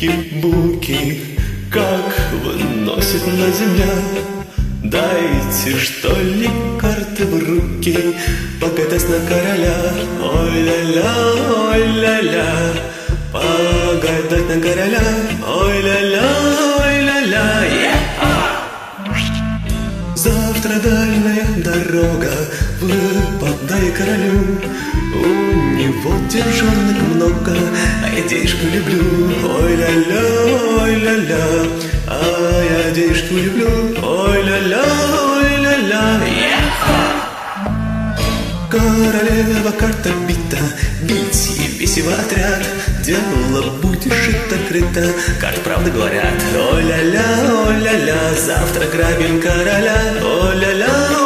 чики-буки, как выносит на земля. Дайте, что ли, карты в руки, покатать на короля. Ой-ля-ля, ой-ля-ля, погадать на короля. Ой-ля-ля, ой-ля-ля, завтра дальняя дорога, выпадай королю. У него деньжонок много, а я денежку люблю. Ой-ля-ля, ой-ля-ля, а я денежку люблю. Ой-ля-ля, ой-ля-ля, королева карта бита, бить и весь его отряд. Дело будешь шито-крыто, карты правды говорят. Ой-ля-ля, завтра грабим короля. Ой-ля-ля,